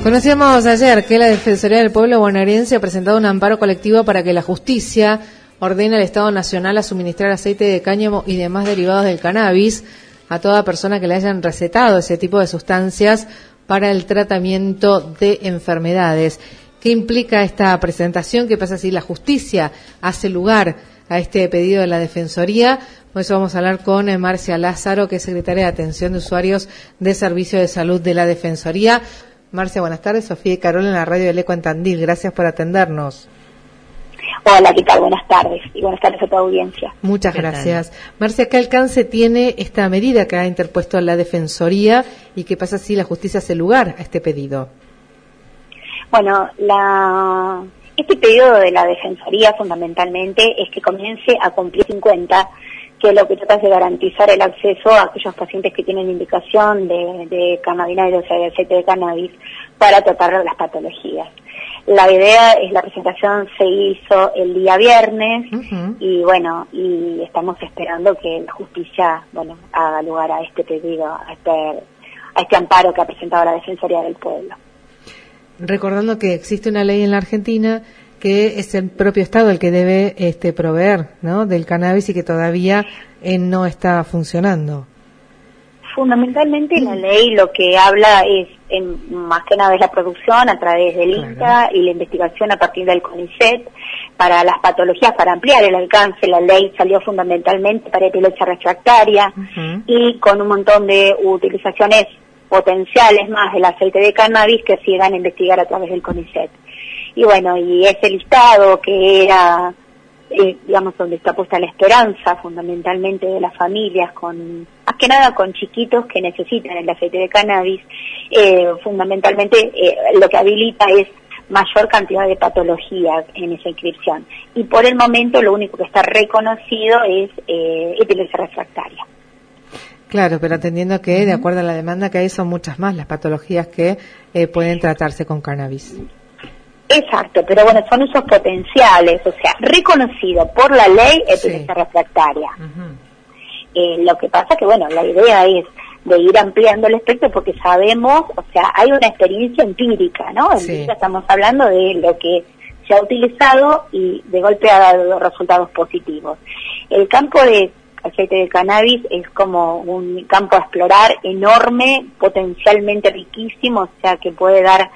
Conocíamos ayer que la Defensoría del Pueblo bonaerense ha presentado un amparo colectivo para que la justicia ordene al Estado Nacional a suministrar aceite de cáñamo y demás derivados del cannabis a toda persona que le hayan recetado ese tipo de sustancias para el tratamiento de enfermedades. ¿Qué implica esta presentación? ¿Qué pasa si la justicia hace lugar a este pedido de la Defensoría? Por eso vamos a hablar con Marcia Lázaro, que es secretaria de Atención de Usuarios de Servicio de Salud de la Defensoría. Marcia, buenas tardes. Sofía y Carol en la radio del Eco en Tandil. Gracias por atendernos. Hola, ¿qué tal? Buenas tardes. Y buenas tardes a tu audiencia. Muchas gracias. Marcia, ¿qué alcance tiene esta medida que ha interpuesto la Defensoría y qué pasa si la justicia hace lugar a este pedido? Bueno, este pedido de la Defensoría fundamentalmente es que comience a cumplir 50, que lo que trata es de garantizar el acceso a aquellos pacientes que tienen indicación de cannabinoides, o sea, de aceite de cannabis, para tratar las patologías. La idea es, la presentación se hizo el día viernes, y bueno, y estamos esperando que la justicia, haga lugar a este pedido, a este amparo que ha presentado la Defensoría del Pueblo. Recordando que existe una ley en la Argentina que es el propio Estado el que debe proveer, ¿no?, del cannabis y que todavía no está funcionando. Fundamentalmente la ley lo que habla es, más que nada, es la producción a través del INTA y la investigación a partir del CONICET para las patologías, para ampliar el alcance. La ley salió fundamentalmente para epilepsia refractaria y con un montón de utilizaciones potenciales más del aceite de cannabis que se llegan a investigar a través del CONICET. Y bueno, y ese listado que era, donde está puesta la esperanza fundamentalmente de las familias, más que nada con chiquitos que necesitan el aceite de cannabis, fundamentalmente lo que habilita es mayor cantidad de patologías en esa inscripción. Y por el momento lo único que está reconocido es epilepsia refractaria. Claro, pero atendiendo que, de acuerdo a la demanda que hay, son muchas más las patologías que pueden tratarse con cannabis. Exacto, pero bueno, son usos potenciales, o sea, reconocido por la ley epilepsia refractaria. Lo que pasa que, la idea es de ir ampliando el espectro porque sabemos, o sea, hay una experiencia empírica, ¿no? Estamos hablando de lo que se ha utilizado y de golpe ha dado resultados positivos. El campo de aceite de cannabis es como un campo a explorar enorme, potencialmente riquísimo, o sea, que puede dar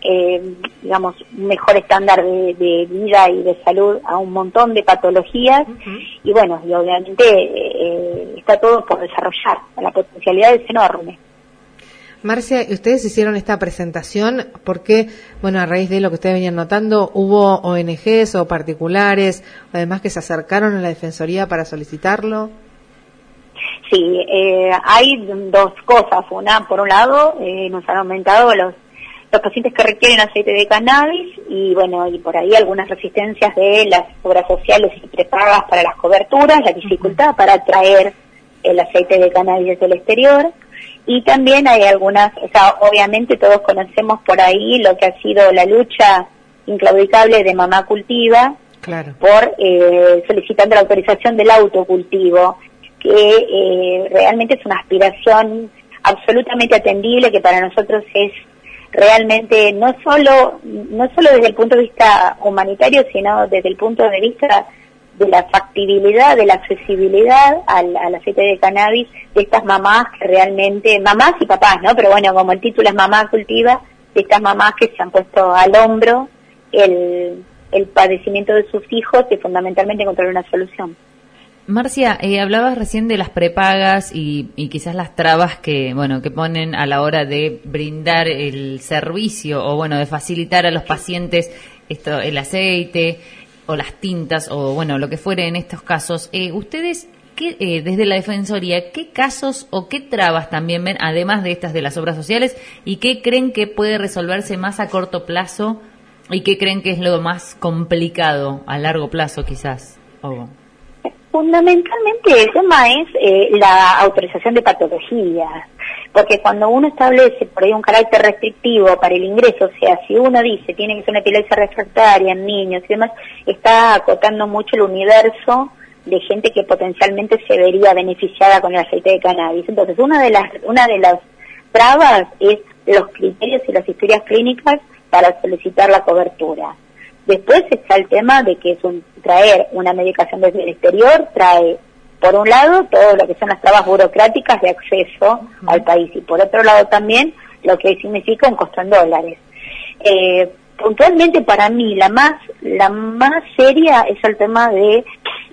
un mejor estándar de vida y de salud a un montón de patologías, y obviamente está todo por desarrollar, la potencialidad es enorme. Marcia, ustedes hicieron esta presentación porque, a raíz de lo que ustedes venían notando, hubo ONGs o particulares, además, que se acercaron a la Defensoría para solicitarlo. Sí, hay dos cosas. Una, por un lado, nos han aumentado los pacientes que requieren aceite de cannabis y por ahí algunas resistencias de las obras sociales y prepagas para las coberturas, la dificultad para traer el aceite de cannabis del exterior. Y también hay algunas, obviamente todos conocemos por ahí lo que ha sido la lucha inclaudicable de Mamá Cultiva, por solicitando la autorización del autocultivo, que realmente es una aspiración absolutamente atendible, que para nosotros es realmente no solo desde el punto de vista humanitario, sino desde el punto de vista de la factibilidad, de la accesibilidad al aceite de cannabis de estas mamás que realmente, mamás y papás, ¿no? Pero como el título es Mamá Cultiva, de estas mamás que se han puesto al hombro el padecimiento de sus hijos y fundamentalmente encontrar una solución. Marcia, hablabas recién de las prepagas y quizás las trabas que ponen a la hora de brindar el servicio o de facilitar a los pacientes el aceite o las tintas o lo que fuere en estos casos. Ustedes, desde la Defensoría, ¿qué casos o qué trabas también ven, además de estas de las obras sociales, y qué creen que puede resolverse más a corto plazo y qué creen que es lo más complicado a largo plazo quizás? Fundamentalmente el tema es la autorización de patologías, porque cuando uno establece por ahí un carácter restrictivo para el ingreso, o sea, si uno dice tiene que ser una epilepsia refractaria en niños y demás, está acotando mucho el universo de gente que potencialmente se vería beneficiada con el aceite de cannabis. Entonces, una de las trabas es los criterios y las historias clínicas para solicitar la cobertura. Después está el tema de que traer una medicación desde el exterior trae, por un lado, todo lo que son las trabas burocráticas de acceso al país, y por otro lado también lo que significa un costo en dólares. Puntualmente para mí la más seria es el tema de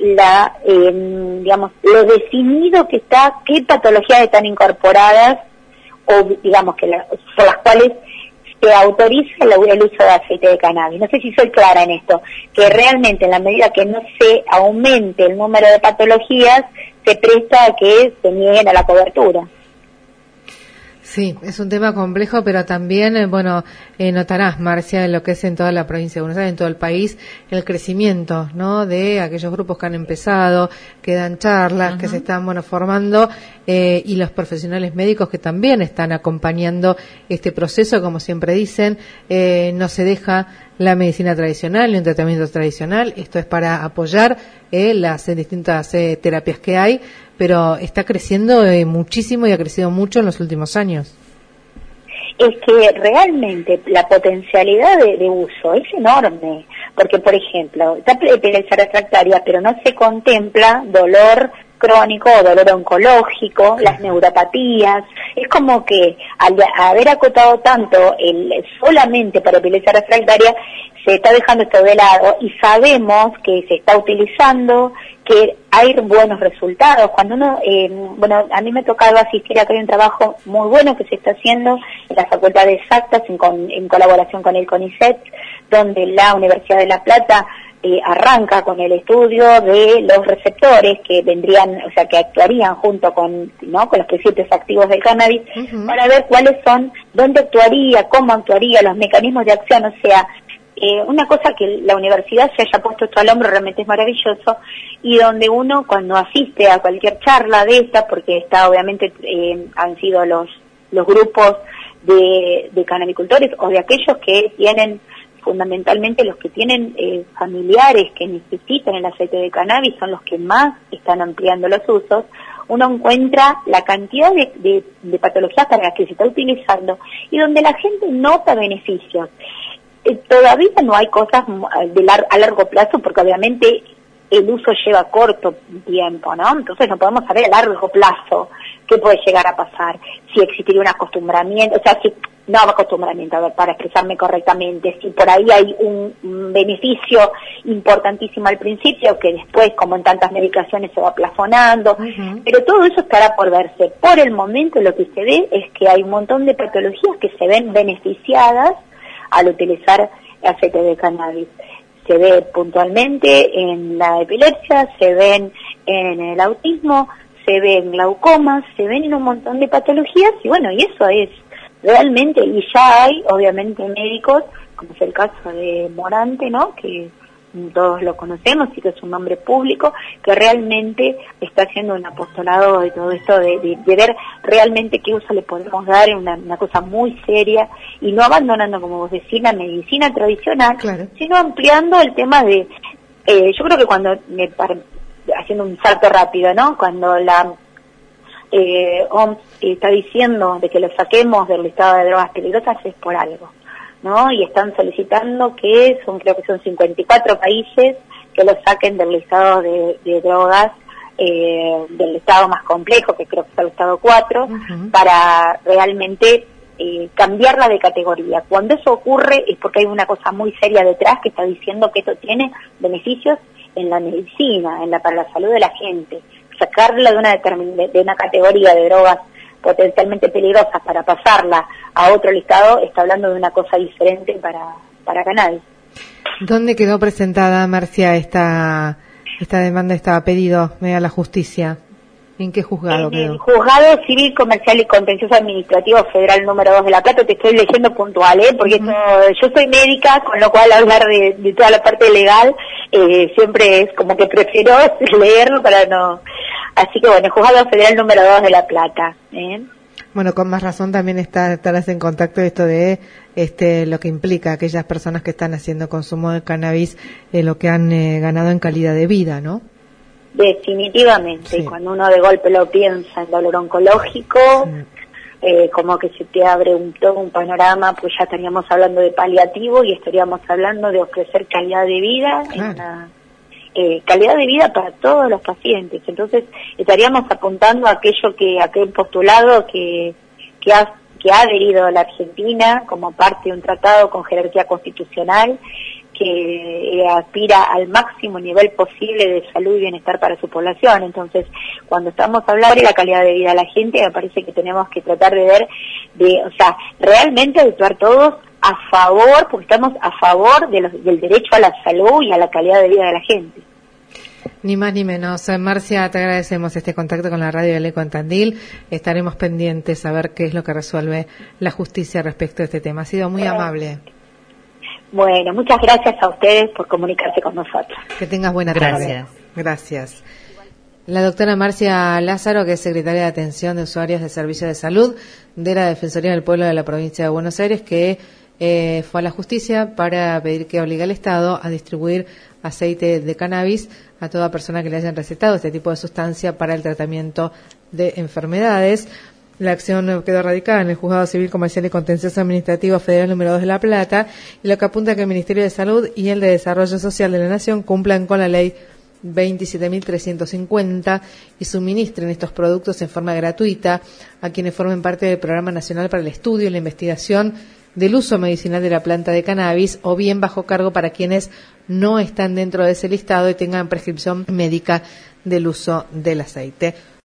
digamos, lo definido que está, qué patologías están incorporadas, o digamos que por las cuales se autoriza el uso de aceite de cannabis. No sé si soy clara en esto, que realmente en la medida que no se aumente el número de patologías, se presta a que se nieguen a la cobertura. Sí, es un tema complejo, pero también, notarás, Marcia, en lo que es en toda la provincia de Buenos Aires, en todo el país, el crecimiento, ¿no?, de aquellos grupos que han empezado, que dan charlas, que se están, formando, y los profesionales médicos que también están acompañando este proceso, como siempre dicen, no se deja la medicina tradicional ni un tratamiento tradicional, esto es para apoyar las distintas terapias que hay, pero está creciendo muchísimo y ha crecido mucho en los últimos años. Es que realmente la potencialidad de uso es enorme, porque por ejemplo, está epilepsia refractaria, pero no se contempla dolor crónico o dolor oncológico, las neuropatías. Es como que al haber acotado tanto solamente para epilepsia refractaria, se está dejando esto de lado, y sabemos que se está utilizando, que hay buenos resultados. Cuando uno, a mí me ha tocado asistir, acá hay un trabajo muy bueno que se está haciendo en la Facultad de Exactas en colaboración con el CONICET, donde la Universidad de La Plata arranca con el estudio de los receptores que vendrían, o sea, que actuarían junto con los principios activos del cannabis, para ver cuáles son, dónde actuaría, cómo actuaría, los mecanismos de acción. O sea, una cosa que la universidad se haya puesto esto al hombro realmente es maravilloso, y donde uno cuando asiste a cualquier charla de esta, porque está obviamente han sido los grupos de cannabicultores o de aquellos que tienen, fundamentalmente los que tienen familiares que necesitan el aceite de cannabis, son los que más están ampliando los usos. Uno encuentra la cantidad de patologías para las que se está utilizando y donde la gente nota beneficios. Todavía no hay cosas a largo plazo, porque obviamente el uso lleva corto tiempo, ¿no? Entonces no podemos saber a largo plazo qué puede llegar a pasar, si existiría un acostumbramiento, o sea, a ver, para expresarme correctamente, si por ahí hay un beneficio importantísimo al principio, que después, como en tantas medicaciones, se va plafonando, pero todo eso estará por verse. Por el momento lo que se ve es que hay un montón de patologías que se ven beneficiadas al utilizar aceite de cannabis. Se ve puntualmente en la epilepsia, se ven en el autismo, se ve en glaucomas, se ven en un montón de patologías, y y eso es realmente, y ya hay obviamente médicos, como es el caso de Morante, ¿no?, que todos lo conocemos y que es un nombre público, que realmente está haciendo un apostolado de todo esto, de ver realmente qué uso le podemos dar, en una cosa muy seria, y no abandonando, como vos decís, la medicina tradicional, sino ampliando el tema de, yo creo que cuando, haciendo un salto rápido, ¿no?, cuando la OMS está diciendo de que lo saquemos del listado de drogas peligrosas, es por algo, ¿no? Y están solicitando creo que son 54 países que lo saquen del listado de drogas, del listado más complejo, que creo que es el listado 4, para realmente cambiarla de categoría. Cuando eso ocurre es porque hay una cosa muy seria detrás que está diciendo que esto tiene beneficios en la medicina, para la salud de la gente. Sacarla de una categoría de drogas potencialmente peligrosas para pasarla a otro listado, está hablando de una cosa diferente para cannabis. ¿Dónde quedó presentada, Marcia, esta demanda, este pedido a la justicia? ¿En qué juzgado quedó? El Juzgado Civil, Comercial y Contencioso Administrativo Federal número 2 de La Plata. Te estoy leyendo puntual, porque yo soy médica, con lo cual hablar de toda la parte legal siempre es como que prefiero leerlo para no... Así que el Juzgado Federal número 2 de La Plata. Bueno, con más razón también estarás en contacto esto de lo que implica aquellas personas que están haciendo consumo de cannabis, lo que han ganado en calidad de vida, ¿no? Definitivamente, sí. Cuando uno de golpe lo piensa en dolor oncológico, como que se te abre todo un panorama, pues ya estaríamos hablando de paliativo y estaríamos hablando de ofrecer calidad de vida, calidad de vida para todos los pacientes. Entonces estaríamos apuntando a aquel postulado que ha adherido a la Argentina como parte de un tratado con jerarquía constitucional que aspira al máximo nivel posible de salud y bienestar para su población. Entonces, cuando estamos hablando de la calidad de vida de la gente, me parece que tenemos que tratar de ver, realmente actuar todos a favor, porque estamos a favor del derecho a la salud y a la calidad de vida de la gente. Ni más ni menos. Marcia, te agradecemos este contacto con la radio del Eco en Tandil. Estaremos pendientes a ver qué es lo que resuelve la justicia respecto a este tema. Ha sido muy amable. Bueno, muchas gracias a ustedes por comunicarse con nosotros. Que tengas buena tarde. Gracias. La doctora Marcia Lázaro, que es secretaria de Atención de Usuarios de Servicios de Salud de la Defensoría del Pueblo de la Provincia de Buenos Aires, que fue a la justicia para pedir que obligue al Estado a distribuir aceite de cannabis a toda persona que le hayan recetado este tipo de sustancia para el tratamiento de enfermedades. La acción quedó radicada en el Juzgado Civil, Comercial y Contencioso Administrativo Federal número 2 de La Plata, y lo que apunta a que el Ministerio de Salud y el de Desarrollo Social de la Nación cumplan con la ley 27.350 y suministren estos productos en forma gratuita a quienes formen parte del Programa Nacional para el Estudio y la Investigación del Uso Medicinal de la Planta de Cannabis, o bien bajo cargo para quienes no están dentro de ese listado y tengan prescripción médica del uso del aceite.